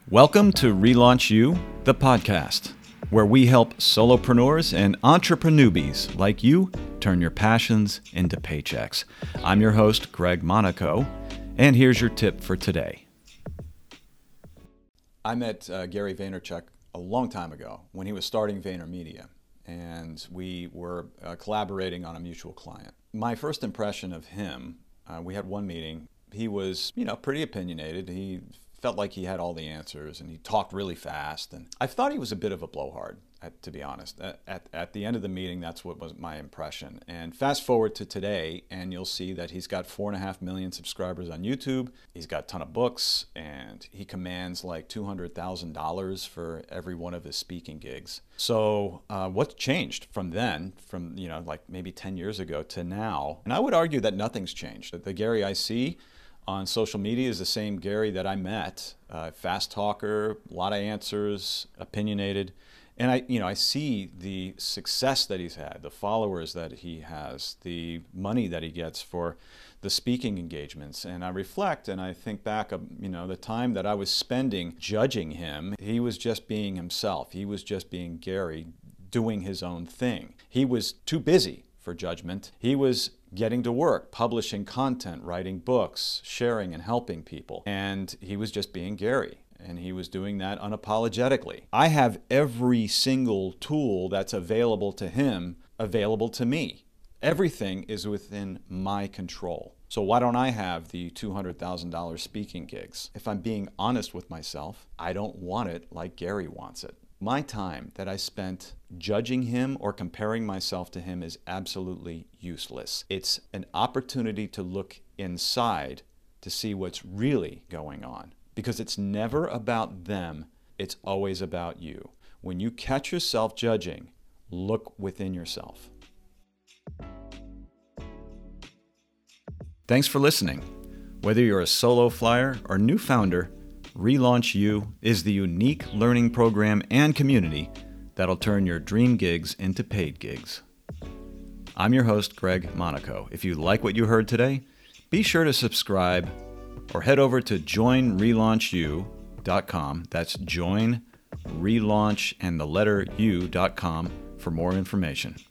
Welcome to Relaunch You, the podcast, where we help solopreneurs and entrepreneurs like you turn your passions into paychecks. I'm your host, Greg Monaco, and here's your tip for today. I met Gary Vaynerchuk a long time ago when he was starting VaynerMedia, and we were collaborating on a mutual client. My first impression of him, we had one meeting. He was, pretty opinionated. He felt like he had all the answers, and he talked really fast. And I thought he was a bit of a blowhard, to be honest. At the end of the meeting, that's what was my impression. And fast forward to today, and you'll see that he's got 4.5 million subscribers on YouTube. He's got a ton of books, and he commands like $200,000 for every one of his speaking gigs. So what's changed from then, from like maybe 10 years ago to now? And I would argue that nothing's changed. The Gary I see on social media is the same Gary that I met, fast talker, a lot of answers, opinionated. And I see the success that he's had, the followers that he has, the money that he gets for the speaking engagements. And I reflect and I think back of, the time that I was spending judging him. He was just being himself. He was just being Gary, doing his own thing. He was too busy for judgment. He was getting to work, publishing content, writing books, sharing and helping people. And he was just being Gary. And he was doing that unapologetically. I have every single tool that's available to him available to me. Everything is within my control. So why don't I have the $200,000 speaking gigs? If I'm being honest with myself, I don't want it like Gary wants it. My time that I spent judging him or comparing myself to him is absolutely useless. It's an opportunity to look inside to see what's really going on. Because it's never about them, it's always about you. When you catch yourself judging, look within yourself. Thanks for listening. Whether you're a solo flyer or new founder, Relaunch You is the unique learning program and community that'll turn your dream gigs into paid gigs. I'm your host, Greg Monaco. If you like what you heard today, be sure to subscribe or head over to joinrelaunchyou.com. That's join, relaunch, and the letter u.com for more information.